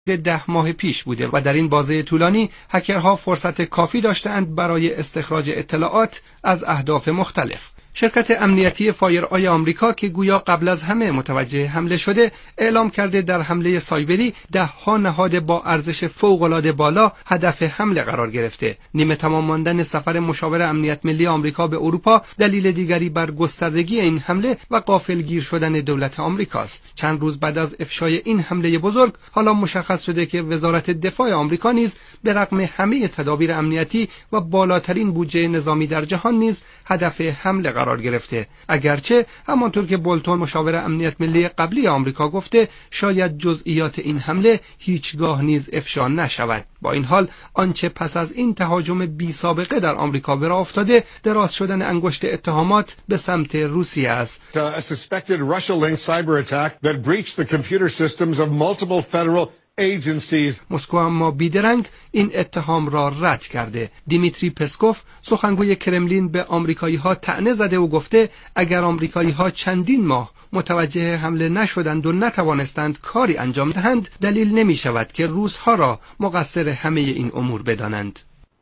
10 ماه پیش بوده و در این بازه طولانی هکرها فرصت کافی داشتند برای استخراج اطلاعات از اهداف مختلف. شرکت امنیتی فایرآی آمریکا که گویا قبل از همه متوجه حمله شده، اعلام کرده در حمله سایبری 10 نهاد با ارزش فوق‌العاده بالا هدف حمله قرار گرفته. نیمه تمام ماندن سفر مشاور امنیت ملی آمریکا به اروپا دلیل دیگری بر گستردگی این حمله و غافلگیر شدن دولت آمریکاست. چند روز بعد از افشای این حمله بزرگ، حالا مشخص شده که وزارت دفاع آمریکا نیز به رغم همه تدابیر امنیتی و بالاترین بودجه نظامی در جهان نیز هدف حمله قرار گرفته، اگرچه همانطور که بولتون مشاور امنیت ملی قبلی آمریکا گفته شاید جزئیات این حمله هیچگاه نیز افشا نشود. با این حال آنچه پس از این تهاجم بی سابقه در آمریکا به راه افتاده دراز شدن انگشت اتهامات به سمت روسیه است. A suspected Russia-linked cyber attack that breached the computer systems of multiple federal مسکو اما بیدرنگ این اتهام را رد کرده. دیمیتری پسکوف سخنگوی کرملین به آمریکایی‌ها طعنه زده و گفته اگر آمریکایی‌ها چندین ماه متوجه حمله نشدند و نتوانستند کاری انجام دهند، دلیل نمی شود که روس‌ها را مقصر همه این امور بدانند.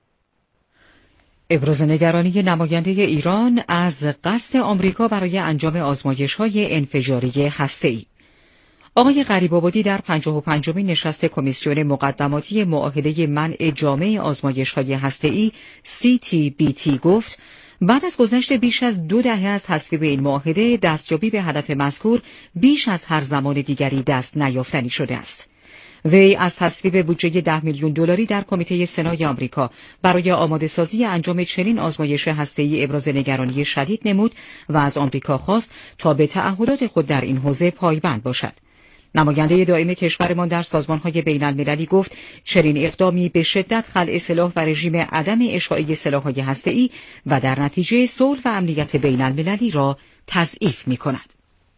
ابراز نگرانی نماینده ایران از قصد آمریکا برای انجام آزمایش‌های انفجاری هسته‌ای. آقای غریب‌آبادی در 55مین نشست کمیسیون مقدماتی معاهده منع جامع آزمایش‌های هسته‌ای CTBT گفت بعد از گذشت بیش از 2 دهه از تصویب این معاهده، دستیابی به هدف مذکور بیش از هر زمان دیگری دست نیافتنی شده است. وی از تصویب بودجه $10 میلیون در کمیته سنای آمریکا برای آماده‌سازی انجام چنین آزمایش هسته‌ای ابراز نگرانی شدید نمود و از آمریکا خواست تا به تعهدات خود در این حوزه پایبند باشد. نماینده دائم کشورمان در سازمان‌های بین‌المللی گفت چنین اقدامی به شدت خلع سلاح و رژیم عدم اشاعه سلاح‌های هسته‌ای و در نتیجه صلح و امنیت بین‌المللی را تضعیف می‌کند.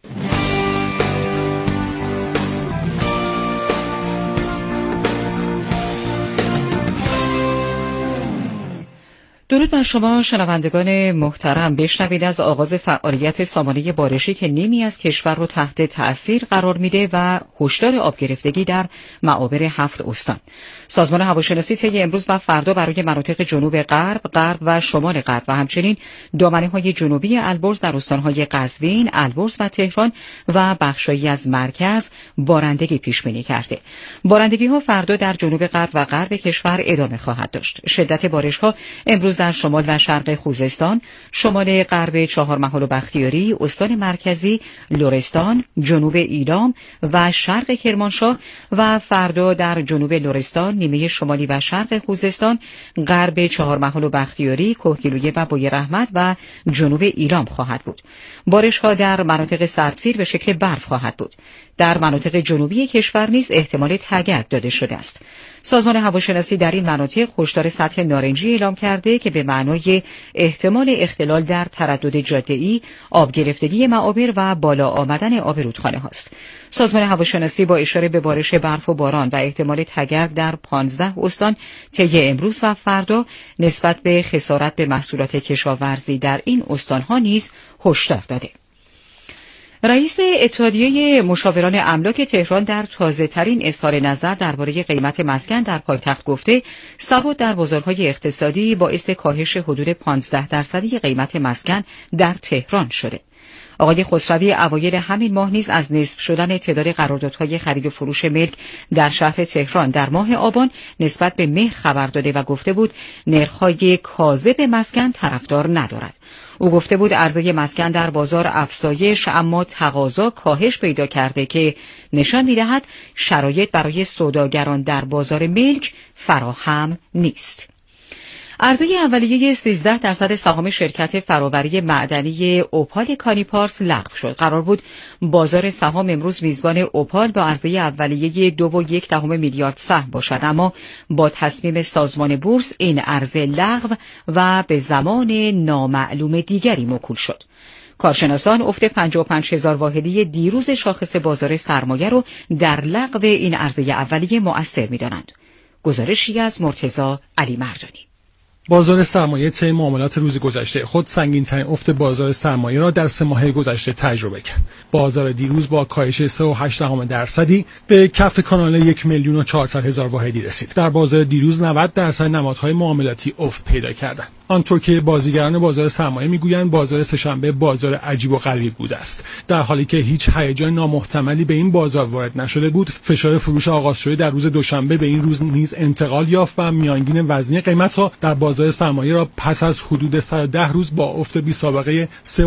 درود بر شما شنوندگان محترم. بشنوید از آغاز فعالیت سامانه بارشی که نیمی از کشور رو تحت تأثیر قرار میده و هشدار آب گرفتگی در معابر 7 استان. سازمان هواشناسی طی امروز و فردا برای مناطق جنوب غرب و شمال غرب و همچنین دامنه‌های جنوبی البرز در استان‌های قزوین، البرز و تهران و بخشایی از مرکز بارندگی پیش بینی کرده. بارندگی‌ها فردا در جنوب غرب و غرب کشور ادامه خواهد داشت. شدت بارش‌ها امروز در شمال و شرق خوزستان، شمال غرب چهارمحال و بختیاری، استان مرکزی، لرستان، جنوب ایلام و شرق کرمانشاه و فردا در جنوب لرستان، نیمه شمالی و شرق خوزستان، غرب چهارمحال و بختیاری، کوهگیلویه و بوی رحمت و جنوب ایلام خواهد بود. بارش‌ها در مناطق سردسیر به شکل برف خواهد بود. در مناطق جنوبی کشور نیز احتمال تگرگ داده شده است. سازمان هواشناسی در این مناطق هشدار سطح نارنجی اعلام کرده که به معنای احتمال اختلال در تردد جاده‌ای، آب گرفتگی معابر و بالا آمدن آب رودخانه هاست. سازمان هواشناسی با اشاره به بارش برف و باران و احتمال تگرگ در 15 استان طی امروز و فردا نسبت به خسارت به محصولات کشاورزی در این استان‌ها نیز هشدار داده. رئیس اتحادیه مشاوران املاک تهران در تازه‌ترین اظهار نظر درباره قیمت مسکن در پایتخت گفته ثبات در بازارهای اقتصادی باعث کاهش حدود 15% قیمت مسکن در تهران شده. آقای خسروی اوایل همین ماه نیز از نصف شدن تعداد قراردادهای خرید و فروش ملک در شهر تهران در ماه آبان نسبت به مهر خبر داده و گفته بود نرخ‌های کاذب مسکن طرفدار ندارد. او گفته بود عرضه مسکن در بازار افزایش اما تقاضا کاهش پیدا کرده که نشان می‌دهد شرایط برای سوداگران در بازار ملک فراهم نیست. عرضه اولیه 13% سهام شرکت فراوری معدنی اوپال کانیپارس لغو شد. قرار بود بازار سهام امروز میزبان اوپال با عرضه اولیه 2.1 میلیارد سهم باشد، اما با تصمیم سازمان بورس این عرضه لغو و به زمان نامعلوم دیگری موکول شد. کارشناسان افت 55,000 واحدی دیروز شاخص بازار سرمایه رو در لغو این عرضه اولیه مؤثر می‌دانند. گزارشی از مرتضی علی مردانی. بازار سرمایه طی معاملات روز گذشته خود سنگین‌ترین افت بازار سرمایه را در 3 ماهه گذشته تجربه کرد. بازار دیروز با کاهش 3.8% به کف کانال 1,400,000 واحدی رسید. در بازار دیروز 90% نمادهای معاملاتی افت پیدا کردند. آنطور که بازیگران بازار سرمایه میگویند بازار سه‌شنبه بازار عجیب و غریب بوده است. در حالی که هیچ هیجان نامحتملی به این بازار وارد نشده بود، فشار فروش آغاز شده در روز دوشنبه به این روز نیز انتقال یافت و میانگین وزنی قیمت‌ها در بازار سرمایه را پس از حدود 110 روز با افت بی‌سابقه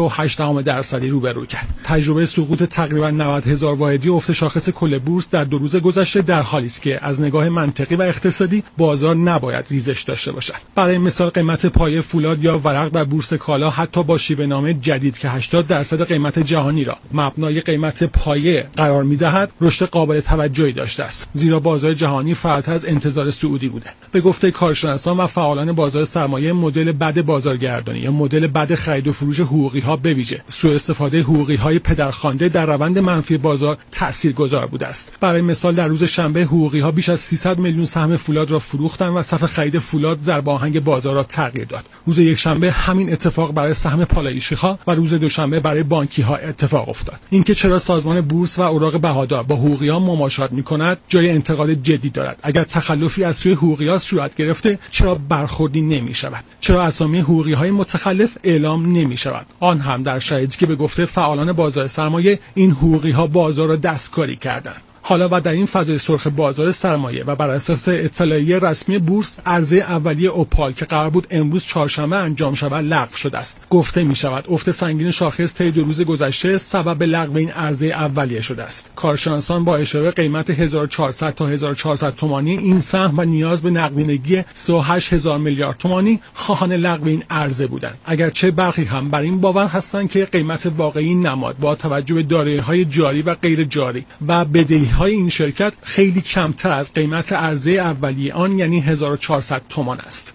3.8% روبرو کرد. تجربه سقوط تقریباً 90,000 واحدی افت شاخص کل بورس در 2 روز گذشته در حالی است که از نگاه منطقی و اقتصادی بازار نباید ریزش داشته باشد. برای مثال قیمت پایه فولاد یا ورق در بورس کالا حتی با شیوه‌نامه جدید که 80% قیمت جهانی را مبنای قیمت پایه قرار می‌دهد، رشد قابل توجهی داشته است، زیرا بازار جهانی فراتر از انتظار صعودی بوده. به گفته کارشناسان و فعالان بازار سرمایه، مدل بد بازارگردانی یا مدل بد خرید و فروش حقوقی‌ها به ویژه سوء استفاده حقوقی‌های پدرخوانده در روند منفی بازار تاثیرگذار بوده است. برای مثال در روز شنبه حقوقی‌ها بیش از 300 میلیون سهم فولاد را فروختند و صف خرید فولاد ضرب آهنگ بازار را تغییر داد. روز یکشنبه همین اتفاق برای سهم پالایشی‌ها و روز دوشنبه برای بانکی‌ها اتفاق افتاد. اینکه چرا سازمان بورس و اوراق بهادار با حقوقی‌ها مماشات می‌کند جای انتقاد جدی دارد. اگر تخلفی از سوی حقوقی‌ها صورت گرفته، چرا برخوردی نمی‌شود؟ چرا اسامی حقوقی‌های متخلف اعلام نمی‌شود؟ آن هم در شرایطی که به گفته فعالان بازار سرمایه این حقوقی‌ها بازار را دستکاری کردند. حالا و در این فضای سرخ بازار سرمایه و بر اساس اطلاعیه رسمی بورس، عرضه اولیه اوپال که قرار بود امروز چهارشنبه انجام شود لغو شده است. گفته می شود افت سنگین شاخص طی 2 روز گذشته سبب لغو این عرضه اولیه شده است. کارشناسان با اشاره قیمت 1400 تا 1400 تومانی این سهم و نیاز به نقدینگی 38,000 میلیارد تومانی خواهان لغو این عرضه بودند. اگرچه برخی هم بر این باور هستند که قیمت واقعی نماد با توجه به دارایی‌های جاری و غیر جاری و بدهی های این شرکت خیلی کمتر از قیمت عرضه اولیه آن یعنی 1400 تومان است.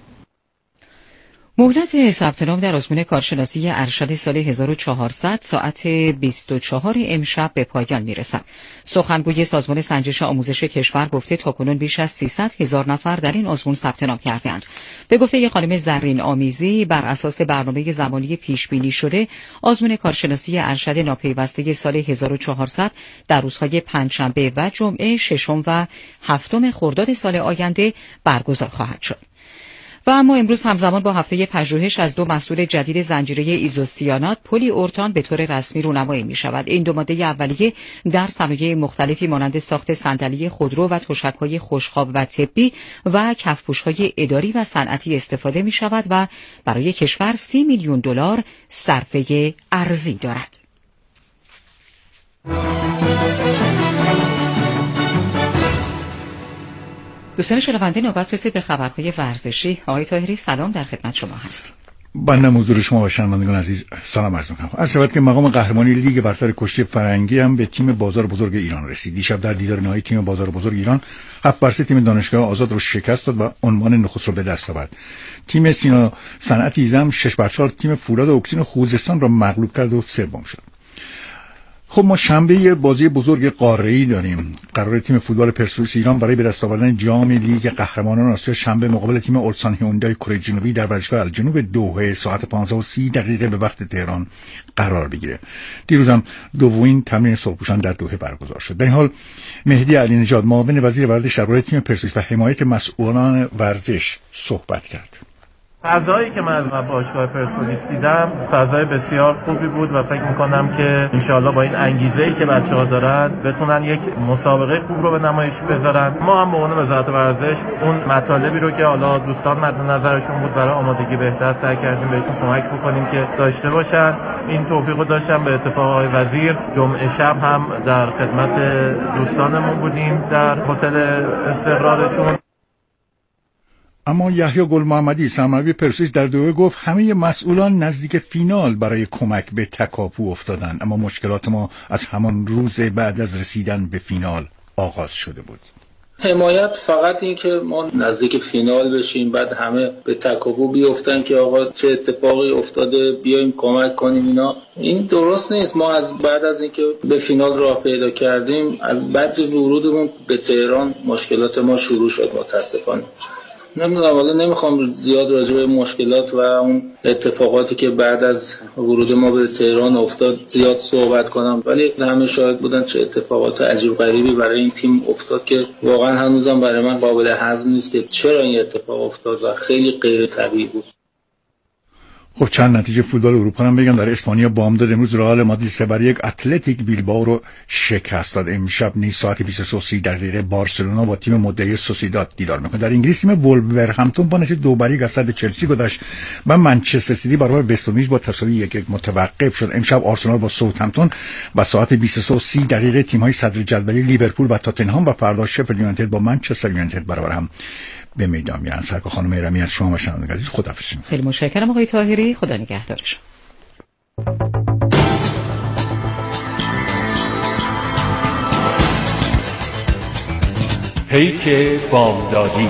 مهلت ثبت نام در آزمون کارشناسی ارشد سال 1400 ساعت 24 امشب به پایان میرسد. سخنگوی سازمان سنجش آموزش کشور گفته تاکنون بیش از 300,000 نفر در این آزمون ثبت نام کردند. به گفته خانم زرین آمیزی، بر اساس برنامه زمانی پیش بینی شده، آزمون کارشناسی ارشد ناپیوسته سال 1400 در روزهای پنجشنبه و جمعه 6 و 7 خرداد سال آینده برگزار خواهد شد. و اما امروز همزمان با هفته پژوهش از 2 محصول جدید زنجیره ایزوسیانات پلی اورتان به طور رسمی رونمایی می شود. این 2 ماده اولیه در صنایع مختلفی مانند ساخت صندلی خودرو و تشک‌های خوشخواب و طبی و کفپوش‌های اداری و صنعتی استفاده می شود و برای کشور 30 میلیون دلار صرفه ارزی دارد. دوستان شنونده، نوبت رسید به خبرهای ورزشی. آقای طاهری سلام، در خدمت شما هستیم. بنده حضور شما و شنوندگان عزیز سلام عرض می‌کنم. عرض شود که مقام قهرمانی لیگ برتر کشتی فرنگی هم به تیم بازار بزرگ ایران رسید. دیشب در دیدار نهایی تیم بازار بزرگ ایران 7-3 تیم دانشگاه آزاد رو شکست داد و عنوان نخست رو به دست آورد. تیم سینا صنعت ایزم 6-4 تیم فولاد اکسین خوزستان را مغلوب کرد و سوم شد. خب ما شنبه بازی بزرگ قاره‌ای داریم. قرار تیم فوتبال پرسپولیس ایران برای به دست آوردن جام لیگ قهرمانان آسیا شنبه مقابل تیم اولسان هیوندای کره جنوبی در ورزشگاه الجنوب دوحه ساعت 15:30 به وقت تهران قرار بگیره. دیروز هم دومین تمرین صبحپوشان در دوحه برگزار شد. در این حال مهدی علی نژاد معاون وزیر ورزش درباره تیم پرسپولیس و حمایت مسئولان ورزش صحبت کرد. فضایی که من از باشگاه پرسپولیس دیدم فضای بسیار خوبی بود و فکر میکنم که انشاءالله با این انگیزه‌ای که بچه‌ها دارن بتونن یک مسابقه خوب رو به نمایش بذارن. ما هم به عنوان وزارت ورزش اون مطالبی رو که حالا دوستان مد نظرشون بود برای آمادگی بهتر سعی کردیم بهشون کمک بکنیم که داشته باشن. این توفیق رو داشتم به اتفاق آقای وزیر. جمعه شب هم در خدمت دوستانمون بودیم در هتل استقرارشون. اما یحیی گل محمدی سرمربی پرسپولیس در دوحه گفت همه مسئولان نزدیک فینال برای کمک به تکاپو افتادن، اما مشکلات ما از همان روز بعد از رسیدن به فینال آغاز شده بود. حمایت فقط این که ما نزدیک فینال بشیم بعد همه به تکاپو بیفتن که آقا چه اتفاقی افتاده بیایم کمک کنیم، این درست نیست. ما از بعد از اینکه به فینال راه پیدا کردیم از بعد ورودمون به تهران مشکلات ما شروع شد متاسفانه. نمیدونم، حالا نمیخوام زیاد راجع به مشکلات و اون اتفاقاتی که بعد از ورود ما به تهران افتاد زیاد صحبت کنم، ولی همه شاهد بودن چه اتفاقات عجیب غریبی برای این تیم افتاد که واقعا هنوزم برای من قابل هضم نیست که چرا این اتفاق افتاد و خیلی غیر طبیعی بود. خب چند نتیجه فوتبال اروپا هم بگم. در اسپانیا بامداد امروز رئال مادرید 3-1 اتلتیک بیلبائو رو شکست داد. امشب نیز ساعت 23:30 بارسلونا با تیم مدعی سوسیداد دیدار میکنه. در انگلیس تیم وولورهمپتون با نتیجه 2-1 از صد چلسی گذشت و منچستر سیتی برابر وستبرومیچ با تساوی 1-1 متوقف شد. امشب آرسنال با ساوثهمپتون و ساعت 23:30 تیم‌های صدر جدولی لیورپول و تاتنهام و فردا شفیلد یونایتد با منچستر یونایتد برابر هم به میدان میرن. سرکار خانم ایرمی از شما و شنوندگان عزیز خداحافظ. خیلی متشکرم آقای طاهری، خدا نگهدارش. پیک بامدادی.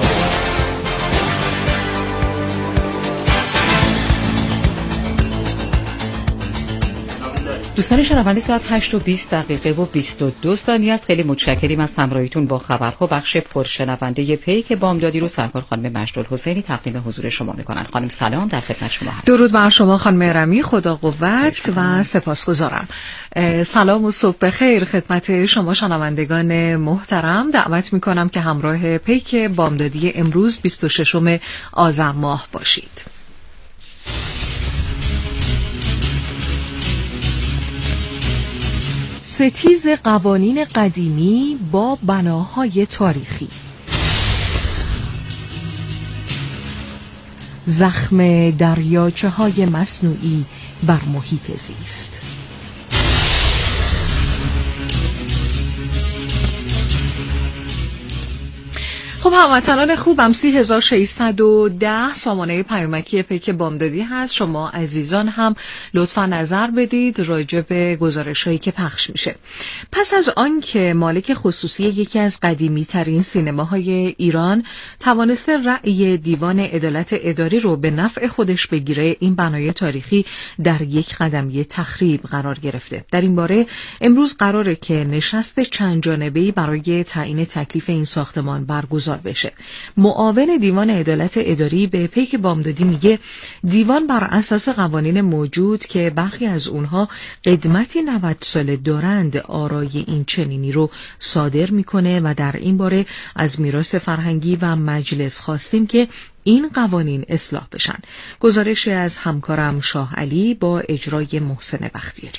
دوستان شنونده، ساعت 8:20 و 22 ثانیه است. خیلی متشکریم از همراهیتون با خبرها. بخش پرشنونده پیک بامدادی رو سرکار خانم مجدالحسینی تقدیم حضور شما میکنن. خانم سلام، در خدمت شما هستم. درود بر شما خانم رمی، خدا قوت و سپاسگزارم. سلام و صبح بخیر خدمت شما شنوندگان محترم. دعوت میکنم که همراه پیک بامدادی امروز 26 آذر ماه باشید. ستیز قوانین قدیمی با بناهای تاریخی. زخم دریاچه‌های مصنوعی بر محیط زیست. خب هموطنان خوبم، 3610 سامانه پیامکی پیک بامدادی هست. شما عزیزان هم لطفا نظر بدید راجع به گزارش‌هایی که پخش میشه. پس از آن که مالک خصوصی یکی از قدیمی ترین سینماهای ایران توانسته رأی دیوان عدالت اداری رو به نفع خودش بگیره، این بنای تاریخی در یک قدمی تخریب قرار گرفته. در این باره امروز قراره که نشست چند جانبه‌ای برای تعیین تکلیف این ساختمان برگزار بشه. معاون دیوان عدالت اداری به پیک بامدادی میگه دیوان بر اساس قوانین موجود که برخی از اونها قدمتی 90 ساله دارند آرای این چنینی رو صادر میکنه و در این باره از میراث فرهنگی و مجلس خواستیم که این قوانین اصلاح بشن. گزارش از همکارم شاه علی با اجرای محسن بختیاری.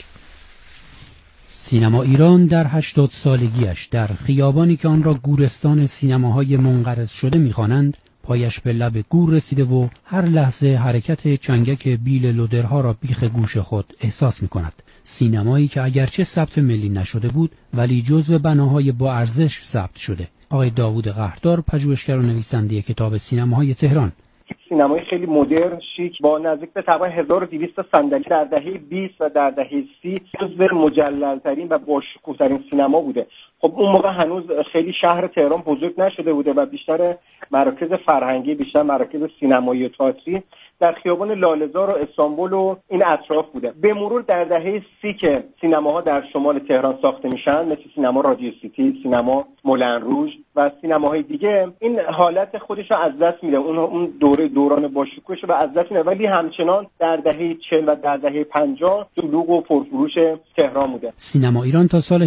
سینما ایران در 80 سالگیش در خیابانی که آن را گورستان سینماهای منقرض شده می‌خوانند پایش به لب گور رسیده و هر لحظه حرکت چنگک بیل لودرها را بیخ گوش خود احساس می‌کند. سینمایی که اگرچه ثبت ملی نشده بود ولی جزو بناهای با ارزش ثبت شده. آقای داوود قهردار، پژوهشگر و نویسنده کتاب سینماهای تهران. سینمای خیلی مدرن شیک با نزدیک به تقریبا 1200 صندلی در دهه 20 و در دهه 30 جزو مجلل‌ترین و باشکوه‌ترین سینما بوده. خب اون موقع هنوز خیلی شهر تهران بزرگ نشده بوده و بیشتر مراکز فرهنگی، بیشتر مراکز سینمایی و تئاتری در خیابان لاله‌زار و استانبول و این اطراف بوده. به مرور در دهه 30 که سینماها در شمال تهران ساخته میشن، مثل سینما رادیو سیتی، سینما مولن روژ و سینماهای دیگه، این حالت خودش رو از دست میده. اون دوران باشکوهش رو از دست میده، ولی همچنان در دهه 40 و در دهه 50 شلوغ و پرفروش تهران بوده. سینما ایران تا سال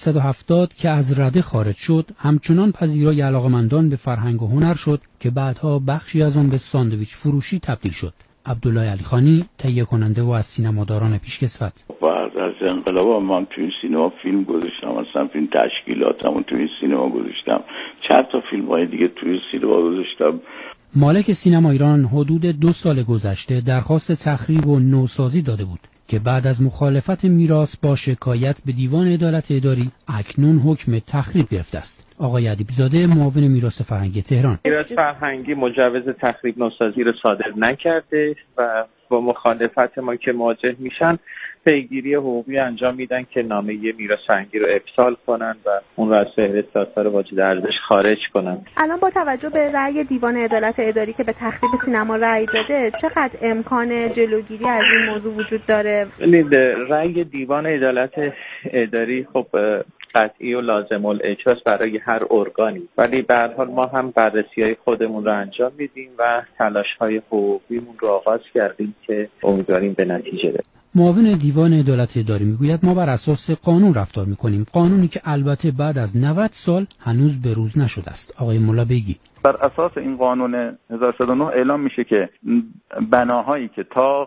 1370 که از رده خارج شد، همچنان پذیرای علاقمندان به فرهنگ و هنر شد که بعدها بخشی از آن به ساندویچ فروشی تبدیل شد. عبدالله علیخانی، تهیه کننده و از سینماداران پیشکسوت. بعد از انقلاب من توی سینما فیلم گذاشتم، اصلا فیلم تشکیلاتمو توی سینما گذاشتم، چند تا فیلم‌های دیگه توی سینما گذاشتم. مالک سینما ایران حدود 2 سال گذشته درخواست تخریب و نوسازی داده بود که بعد از مخالفت میراث با شکایت به دیوان عدالت اداری اکنون حکم تخریب گرفته است. آقای ادیب‌زاده، معاون میراث فرهنگی تهران. میراث فرهنگی مجوز تخریب نوسازی رو صادر نکرده و با مخالفت ما که مواجه میشن پیگیری حقوقی انجام میدن که نامه میراث فرهنگی رو افصال کنن و اون رو از فهرست آثار واجد ارزش خارج کنن. الان با توجه به رأی دیوان عدالت اداری که به تخریب سینما رأی داده، چقدر امکان جلوگیری از این موضوع وجود داره؟ رأی دیوان عدالت اداری خب قطعی و لازم الاجراست برای هر ارگانی، ولی به هر حال ما هم بررسی‌های خودمون رو انجام میدیم و تلاش‌های حقوقیمون رو آغاز کردیم که امیدواریم به نتیجه برسیم. معاون دیوان عدالت اداری میگوید ما بر اساس قانون رفتار میکنیم، قانونی که البته بعد از 90 سال هنوز به روز نشده است. آقای مولا بگی بر اساس این قانون 1009 اعلام میشه که بناهایی که تا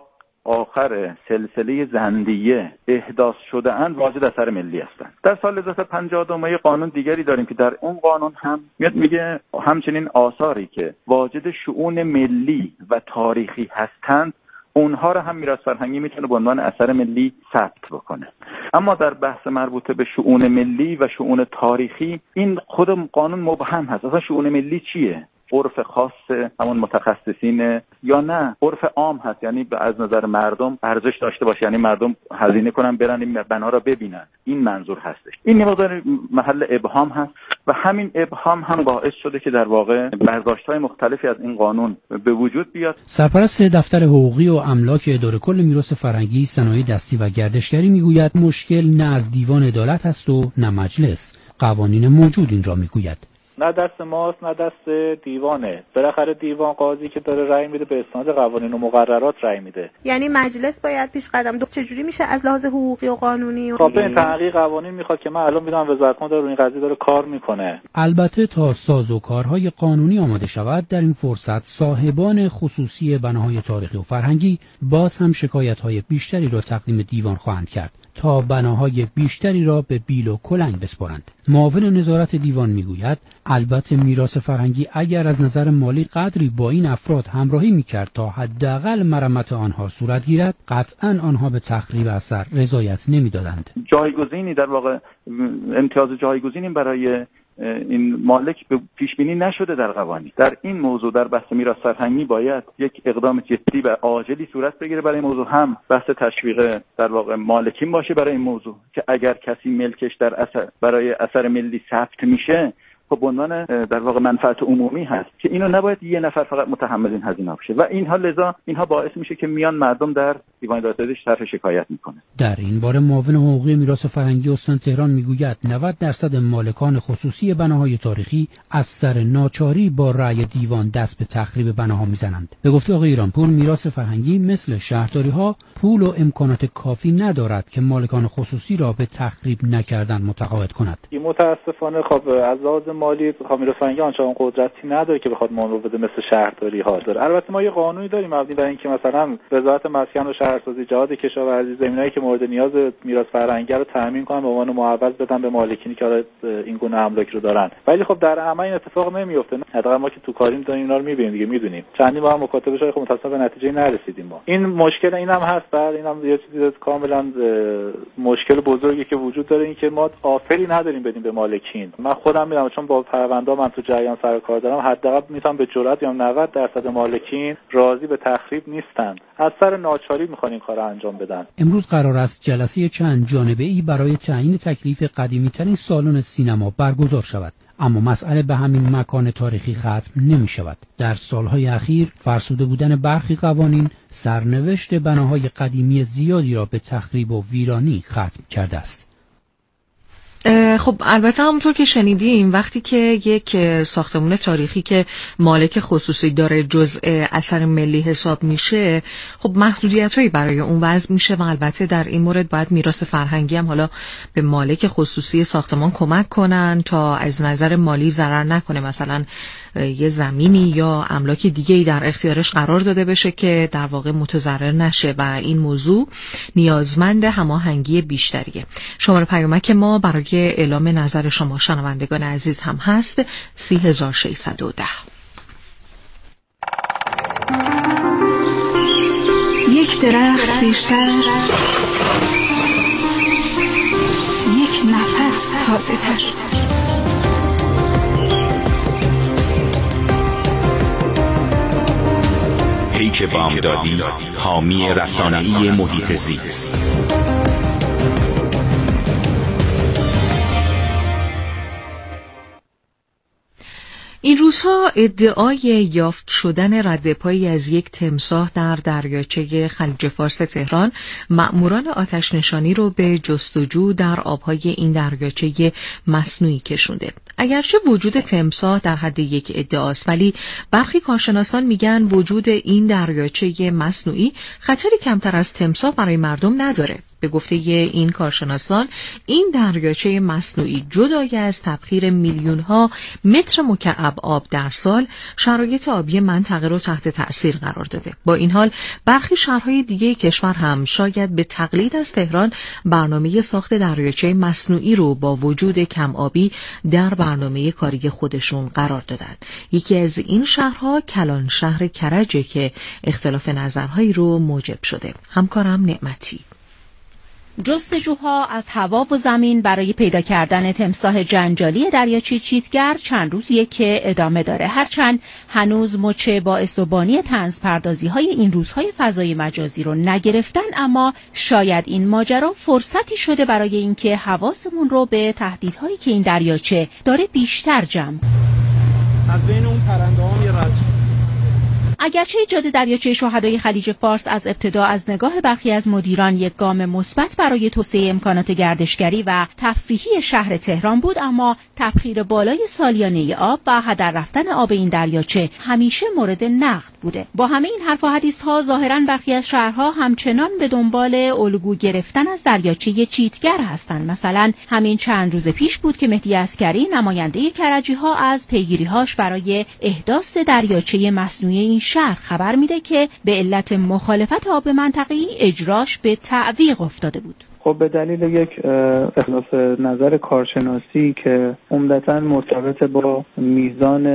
آخر سلسله زندیه احداث شده اند واجد اثر ملی هستند. در سال 1952 ما قانون دیگری داریم که در اون قانون هم میگه همچنین آثاری که واجد شؤون ملی و تاریخی هستند اونها رو هم میراث فرهنگی میتونه به عنوان اثر ملی ثبت بکنه. اما در بحث مربوط به شؤون ملی و شؤون تاریخی این خود قانون مبهم هست. اصلا شؤون ملی چیه؟ عرف خاص همون متخصصین یا نه عرف عام هست، یعنی از نظر مردم ارزش داشته باشه، یعنی مردم هزینه کنن برن این بنا رو ببینن، این منظور هستش. این مقدار محل ابهام هست و همین ابهام هم باعث شده که در واقع برداشت‌های مختلفی از این قانون به وجود بیاد. سرپرست دفتر حقوقی و املاک اداره کل میراث فرهنگی، صنایع دستی و گردشگری میگوید مشکل نه از دیوان عدالت است و نه مجلس، قوانین موجود این را میگوید. نه دست ماست نه دست دیوانه. بالاخره دیوان قاضی که داره رأی میده به اسناد قوانین و مقررات رأی میده. یعنی مجلس باید پیش قدم چجوری میشه از لحاظ حقوقی و قانونی خب این تحقیق قوانین میخواد که من الان میدونم وزارتخانه داره این قضیه داره کار میکنه. البته تا سازوکارهای قانونی آماده شود در این فرصت صاحبان خصوصی بناهای تاریخی و فرهنگی باز هم شکایت‌های بیشتری را تقدیم دیوان خواهند کرد تا بناهای بیشتری را به بیل و کلنگ بسپارند. معاون نظارت دیوان میگوید البته میراث فرهنگی اگر از نظر مالی قدری با این افراد همراهی میکرد تا حداقل مرمت آنها صورت گیرد، قطعا آنها به تخریب اثر رضایت نمیدادند. جایگزینی در واقع امتیاز جایگزینی برای این مالک به پیش بینی نشده در قوانین. در این موضوع در بحث میراث فرهنگی باید یک اقدام جدی و عاجلی صورت بگیره برای این موضوع، هم بحث تشویق در واقع مالکین باشه برای این موضوع که اگر کسی ملکش در اثر برای اثر ملی ثبت میشه خب به عنوان در واقع منفعت عمومی هست که اینو نباید یه نفر فقط متحمل این هزینه بشه و اینها باعث میشه که میان مردم در دیوان عدالت طرح شکایت میکنه. در این باره معاون حقوقی میراث فرهنگی استان تهران میگوید 90% مالکان خصوصی بناهای تاریخی از سر ناچاری با رأی دیوان دست به تخریب بناها میزنند. به گفته آقای ایرانپور میراث فرهنگی مثل شهرداری ها پول و امکانات کافی ندارد که مالکان خصوصی را به تخریب نکردن متقاعد کند. متاسفانه خب از لحاظ مالی میراث فرهنگی آنچنان قدرتی نداره که بخواد مانور بده مثل شهرداری ها داره. البته ما یه قانونی داریم مبنی بر اینکه مثلا وزارت مسکن و شهرسازی جهاد کشاورزی زمینایی که مورد نیاز میراث فرهنگی رو تامین کنن به عنوان معوض بدن به مالکینی که این گونه املاک رو دارن، ولی خب در عمل این اتفاق نمیفته. حداقل ما که تو کاریم داریم اینا رو میبینیم دیگه، میدونیم چندین بار مکاتبه شده، خب متأسفانه به نتیجه نرسیدیم. ما این مشکل اینم هست، بعد اینم یه چیزی کاملا مشکل بزرگی که وجود داره، این که ما آفری نداریم بدیم به مالکین. من خودم میدونم چون با پرونده من تو جریان سر کار دارم، حداقل میتونم به جرئت میگم 90% مالکین راضی به تخریب نیستن، از سر ناچاری میخوان این کارو انجام بدن. امروز قرار است جلسه چند جانبه‌ای برای تعیین تکلیف قدیمی‌ترین سالن سینما برگزار شود، اما مسئله به همین مکان تاریخی ختم نمی شود. در سالهای اخیر فرسوده بودن برخی قوانین سرنوشت بناهای قدیمی زیادی را به تخریب و ویرانی ختم کرده است. خب البته همونطور که شنیدیم وقتی که یک ساختمان تاریخی که مالک خصوصی داره جزء اثر ملی حساب میشه، خب محدودیت‌هایی برای اون وضع میشه و البته در این مورد باید میراث فرهنگی هم حالا به مالک خصوصی ساختمان کمک کنن تا از نظر مالی ضرر نکنه، مثلا یه زمینی یا املاک دیگه‌ای در اختیارش قرار داده بشه که در واقع متضرر نشه و این موضوع نیازمند هماهنگی بیشتریه. شماره پیامک ما برای اعلام نظر شما شنوندگان عزیز هم هست 3610. یک درخت بیشتر، یک نفس تازه تر. پیک بامدادی، حامی رسانه‌ای محیط زیست. این روزها ادعای یافت شدن ردپایی از یک تمساح در دریاچه خلیج فارس تهران مأموران آتش‌نشانی رو به جستجو در آبهای این دریاچه مصنوعی کشونده. اگرچه وجود تمساح در حد یک ادعاست، ولی برخی کارشناسان میگن وجود این دریاچه مصنوعی خطری کمتر از تمساح برای مردم نداره. به گفته این کارشناسان، این دریاچه مصنوعی جدای از تبخیر میلیون‌ها متر مکعب آب در سال، شرایط آبی منطقه رو تحت تأثیر قرار داده. با این حال برخی شهرهای دیگه کشور هم شاید به تقلید از تهران برنامه ساخت دریاچه مصنوعی رو با وجود کم آبی در برنامه کاری خودشون قرار دادن. یکی از این شهرها کلان شهر کرجه که اختلاف نظرهایی رو موجب شده. همکارم نعمتی. جستجوها از هوا و زمین برای پیدا کردن تمساح جنجالی دریاچه چیتگر چند روزیه که ادامه داره، هرچند هنوز مچ باعث و بانی طنزپردازی‌های این روزهای فضای مجازی رو نگرفتن، اما شاید این ماجرا فرصتی شده برای اینکه حواسمون رو به تهدیدهایی که این دریاچه داره بیشتر جمع. از بین اون پرنده‌ها یه رد. اگرچه ایجاد دریاچه شهدای خلیج فارس از ابتدا از نگاه برخی از مدیران یک گام مثبت برای توسعه امکانات گردشگری و تفریحی شهر تهران بود، اما تبخیر بالای سالیانه آب و هدر رفتن آب این دریاچه همیشه مورد نقد بوده. با همه این حرف و حدیث‌ها ظاهراً برخی از شهرها همچنان به دنبال الگو گرفتن از دریاچه چیتگر هستند. مثلا همین چند روز پیش بود که مهدی عسکری نماینده کرجی‌ها از پیگیری‌هاش برای احداث دریاچه مصنوعی این شهر خبر میده که به علت مخالفت آب منطقه‌ای اجراش به تعویق افتاده بود. خب به دلیل یک اختلاف نظر کارشناسی که عمدتاً مرتبط با میزان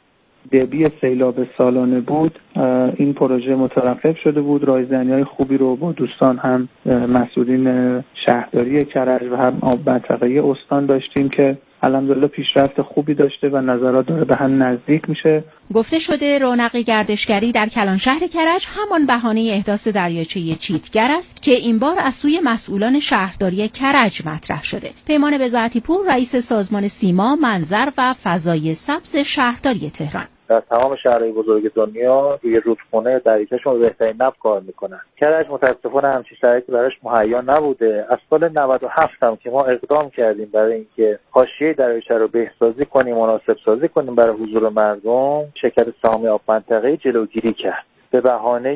دبی سیلاب سالانه بود، این پروژه متوقف شده بود. رایزنی‌های خوبی رو با دوستان هم مسئولین شهرداری کرج و هم آب منطقه‌ای استان داشتیم که الحمدلله پیشرفت خوبی داشته و نظرات داره به هم نزدیک میشه. گفته شده رونق گردشگری در کلان شهر کرج همان بهانه احداث دریاچه چیتگر است که این بار از سوی مسئولان شهرداری کرج مطرح شده. پیمان بضاعتی پور رئیس سازمان سیما، منظر و فضای سبز شهرداری تهران: در تمام شهرهای بزرگ دنیا روی رودخونه دریاچه‌شون به بهترین نحو کار میکنن. کرج متاسفانه همچین شرایطی براش مهیا نبوده. از سال 97 هم که ما اقدام کردیم برای اینکه حاشیه دریاچه رو بهسازی کنیم، مناسب سازی کنیم برای حضور مردم، شرکت سهامی آب منطقه‌ای جلوگیری کرد به بهانه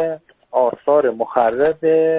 آثار مخرب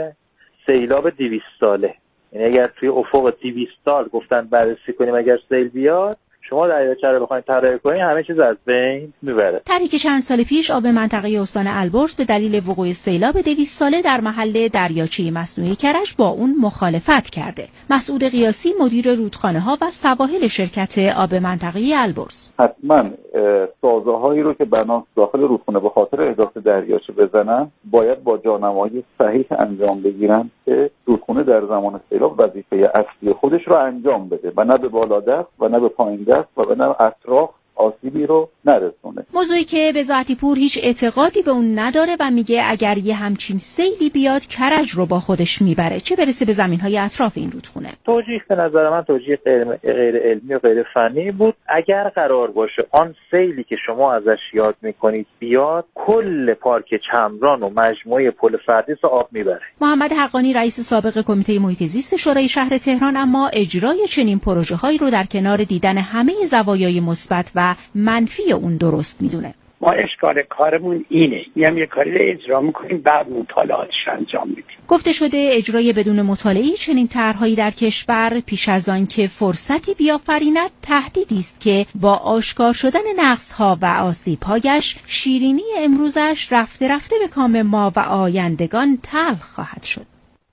سیلاب 200 ساله. یعنی اگر توی افق 200 سال گفتن بررسی کنیم اگر سیل بیاد، شما دریاچه رو بخواید طراحی کنید، همه چیز از بین میبره. طرحی که چند سال پیش آب منطقه استان البرز به دلیل وقوع سیلاب 200 ساله در محل دریاچه مصنوعی کرج با اون مخالفت کرده. مسعود قیاسی مدیر رودخانه‌ها و سواحل شرکت آب منطقه البرز: حتما سازه‌هایی رو که بنا داخل رودخانه به خاطر احداث دریاچه بزنن باید با جانمایی صحیح انجام بگیرن که رودخانه در زمان سیلاب وظیفه اصلی خودش رو انجام بده و نه به بالادست و نه به پایین و به نوع اطراف آسیبی رو نرسونه. موضوعی که بضاعتی پور هیچ اعتقادی به اون نداره و میگه اگر یه همچین سیلی بیاد کرج رو با خودش میبره، چه برسه به زمینهای اطراف این رودخونه. توجیه به نظر من توجیه غیر علمی و غیر فنی بود. اگر قرار باشه آن سیلی که شما ازش یاد میکنید بیاد، کل پارک چمران و مجموعه پل فردیس آب میبره. محمد حقانی رئیس سابق کمیته محیط زیست شورای شهر تهران اما اجرای چنین پروژه هایی رو در کنار دیدن همه زوایای مثبت و منفی اون درست میدونه. ما اشکال کارمون اینه، یه کاری رو اجرا میکنیم بعد مطالعاتش انجام میدیم. گفته شده اجرای بدون مطالعه چنین طرحهایی در کشور پیش از آن که فرصتی بیافریند تهدیدی است که با آشکار شدن نقص‌ها و آسیب‌هایش شیرینی امروزش رفته رفته به کام ما و آیندگان تلخ خواهد شد.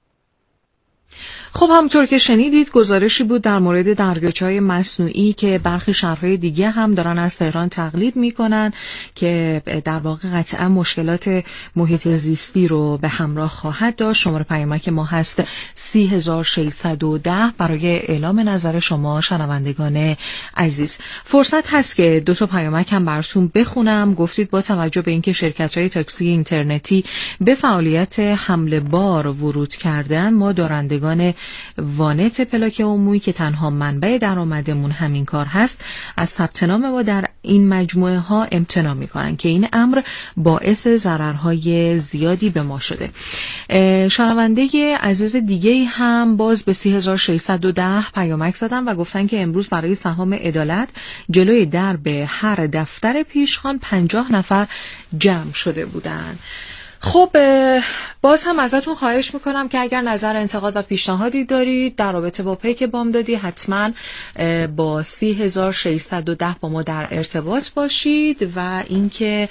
خب همونطور که شنیدید گزارشی بود در مورد دریاچه‌های مصنوعی که برخی شهرهای دیگه هم دارن از تهران تقلید میکنن که در واقع قطعا مشکلات محیط زیستی رو به همراه خواهد داشت. شماره پیامک ما هست 3610 برای اعلام نظر شما شنوندگان عزیز. فرصت هست که 2 پیامک هم براتون بخونم. گفتید با توجه به اینکه شرکت‌های تاکسی اینترنتی به فعالیت حمل بار ورود کردن، ما دارندگان وانت پلاک عمومی که تنها منبع درآمدمون همین کار هست، از ثبت نام ما در این مجموعه ها امتناع میکنن که این امر باعث ضررهای زیادی به ما شده. شنونده عزیز دیگه هم باز به 3610 پیامک زدن و گفتن که امروز برای سهام عدالت جلوی درب هر دفتر پیشخوان 50 نفر جمع شده بودن. خب باز هم ازتون خواهش میکنم که اگر نظر، انتقاد و پیشنهادی دارید در رابطه با پیک بامدادی، حتما با 3610 با ما در ارتباط باشید و اینکه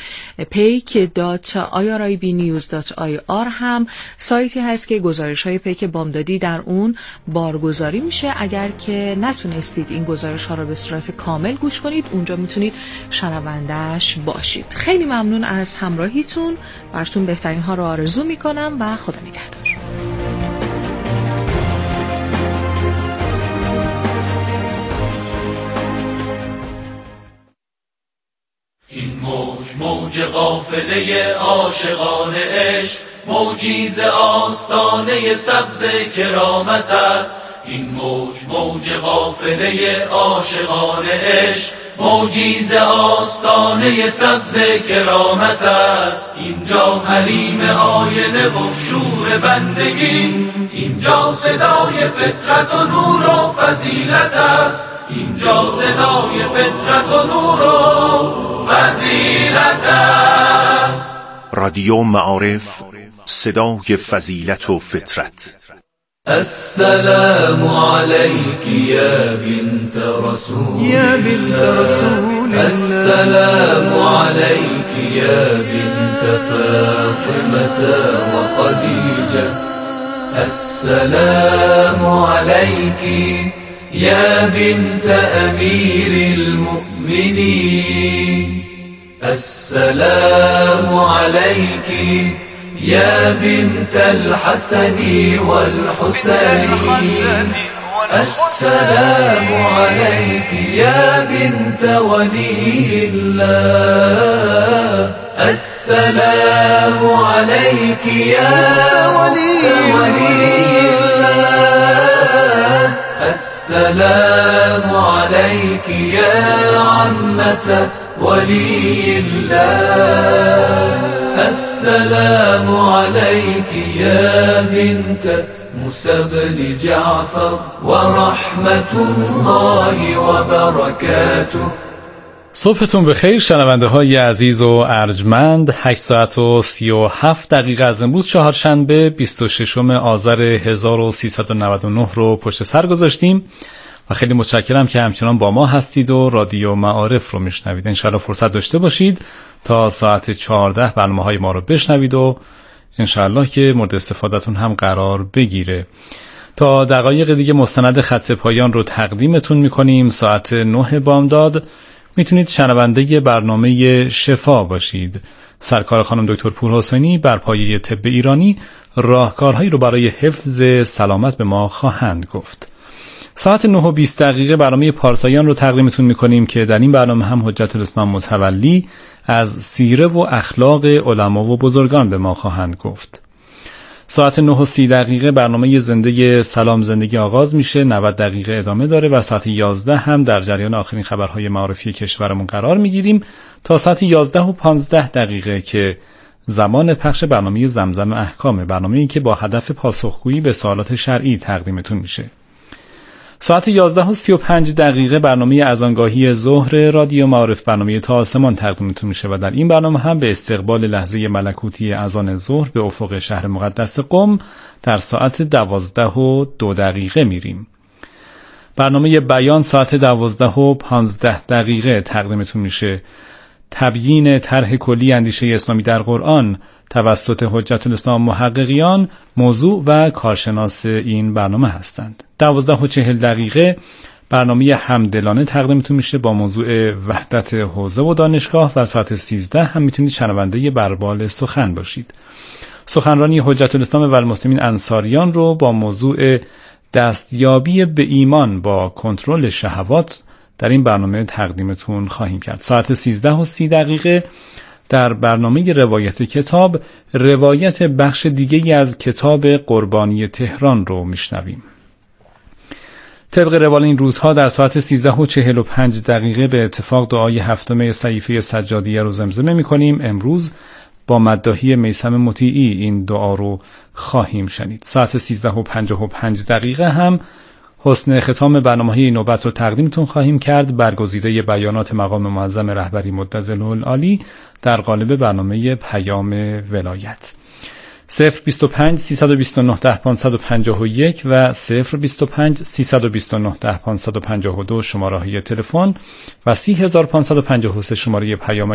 payk.iribnews.ir هم سایتی هست که گزارش های پیک بامدادی در اون بارگذاری میشه. اگر که نتونستید این گزارش ها رو به صورت کامل گوش کنید، اونجا میتونید شنونده‌اش باشید. خیلی ممنون از همراهیتون، براتون بهترین ها رو آرزو میکنم و خدا نگهدار. این موج قافله عاشقان عشق، موجی ز آستانه سبز کرامت است. این موج قافله عاشقان عشق، موجی ز آستانه سبز کرامت است. اینجا حریم آینه و شور بندگی، اینجا صدای فطرت و نور و فضیلت است. اینجا صدای فطرت و نور و فضیلت است. رادیو معارف، صدای فضیلت و فطرت. السلام عليك يا بنت رسول يا بنت رسول الله. السلام عليك يا بنت فاطمة وخديجة. السلام عليك يا بنت أمير المؤمنين. السلام عليك يا بنت الحسن والحسين. السلام عليك يا بنت ولي الله. السلام عليك يا ولي الله. السلام عليك يا عمة ولي الله. السلام عليك يا بنت موسى بن جعفر ورحمة الله وبركاته. صبحتون بخیر شنونده های عزیز و ارجمند. 8 ساعت و 37 دقیقه از امروز چهارشنبه 26 آذر 1399 رو پشت سر گذاشتیم و خیلی متشکرم که همچنان با ما هستید و رادیو معارف رو میشنوید. انشاءالله فرصت داشته باشید تا ساعت 14 برنامه‌های ما رو بشنوید و انشاءالله که مورد استفادهتون هم قرار بگیره. تا دقایق دیگه مستند خط پایان رو تقدیمتون میکنیم. ساعت 9 بامداد میتونید شنونده برنامه شفا باشید. سرکار خانم دکتر پورحسینی بر پایه طب ایرانی راهکارهایی رو برای حفظ سلامت به ما خواهند گفت. ساعت 9:20 برنامه پارسایان رو تقدیمتون میکنیم که در این برنامه هم حجت الاسلام متولی از سیره و اخلاق علما و بزرگان به ما خواهند گفت. ساعت 9:30 برنامه زنده سلام زندگی آغاز میشه، 90 دقیقه ادامه داره و ساعت 11 هم در جریان آخرین خبرهای معارفی کشورمون قرار میگیریم تا ساعت 11:15 که زمان پخش برنامه زمزم احکام، برنامه‌ای که با هدف پاسخگویی به سوالات شرعی تقدیمتون میشه. ساعت 11:35 برنامه اذانگاهی ظهر رادیو معارف، برنامه تا آسمان تقدیمتون میشه و در این برنامه هم به استقبال لحظه ملکوتی اذان ظهر به افق شهر مقدس قم در ساعت 12:02 میریم. برنامه بیان ساعت 12:15 تقدیمتون میشه. تبیین طرح کلی اندیشه اسلامی در قرآن توسط حجت الاسلام محققیان موضوع و کارشناس این برنامه هستند. 12:40 برنامه همدلانه تقدیمتون میشه با موضوع وحدت حوزه و دانشگاه و ساعت 13 هم میتونید شنونده بربال سخن باشید. سخنرانی حجت الاسلام و المسلمین انصاریان رو با موضوع دستیابی به ایمان با کنترل شهوات در این برنامه تقدیمتون خواهیم کرد. ساعت 13:30 در برنامه روایت کتاب، روایت بخش دیگه‌ای از کتاب قربانی تهران رو میشنویم. طبق روال این روزها در ساعت 13:45 به اتفاق دعای هفتم صحیفه سجادیه رو زمزمه می‌کنیم. امروز با مداحی میثم مطیعی این دعا رو خواهیم شنید. ساعت 13:55 هم حسن ختام برنامه‌های این نوبت رو تقدیمتون خواهیم کرد، برگزیده بیانات مقام معظم رهبری مدظل العالی در قالب برنامه پیام ولایت. 025 329 10551 و 025 329 10552 شماره‌های تلفن و 30553 شماره پیام